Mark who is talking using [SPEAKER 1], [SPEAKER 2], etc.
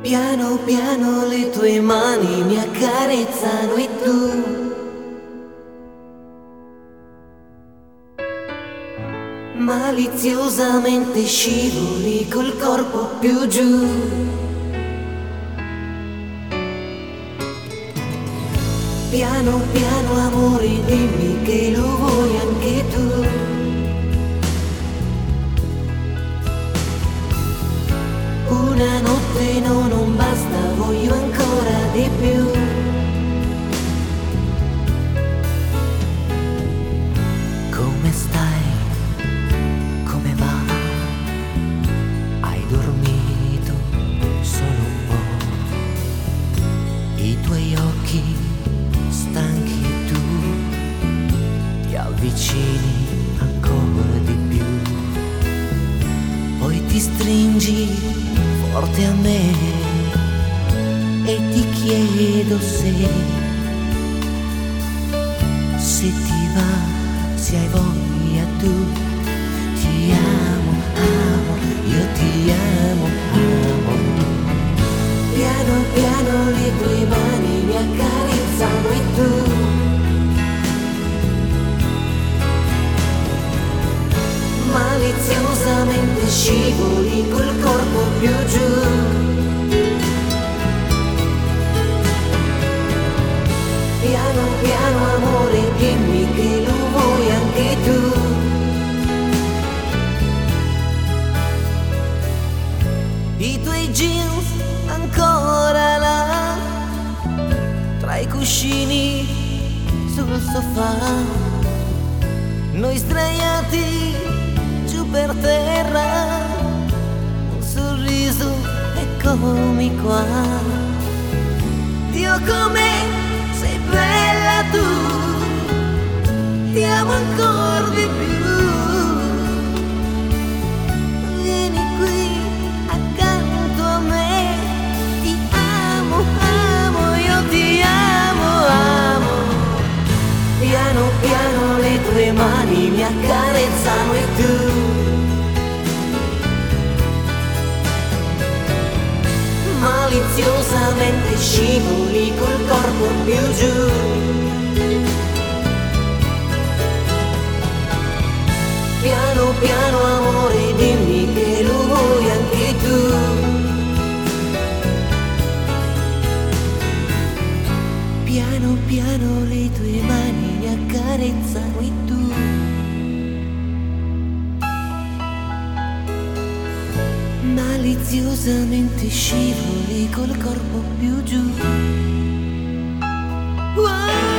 [SPEAKER 1] Piano piano le tue mani mi accarezzano e tu maliziosamente scivoli col corpo più giù. Piano piano amore, dimmi che lo vuoi anche tu. Una notte no, non basta, voglio ancora di più. Come stai? Come va? Hai dormito solo un po'? I tuoi occhi stanchi e tu ti avvicini ancora di più. Poi ti stringi forte a me e ti chiedo se ti va, se hai voglia tu. Ti amo, amo, io ti amo, amo. Piano piano le tue mani mi accarezzano e tu maliziosamente scivoli col corpo più giù. Piano piano amore, dimmi che lo vuoi anche tu. I tuoi jeans ancora là tra i cuscini sul sofà, noi sdraiati per terra, un sorriso, eccomi qua. Dio come sei bella tu, ti amo ancora di più. Vieni qui accanto a me, ti amo, amo, io ti amo, amo. Piano piano le tue mani mi accarezzano e tu maliziosamente scivoli col corpo più giù. Piano piano amore, dimmi che lo vuoi anche tu. Piano piano le tue mani mi accarezzano e tu maliziosamente scivoli col corpo più giù. Wow.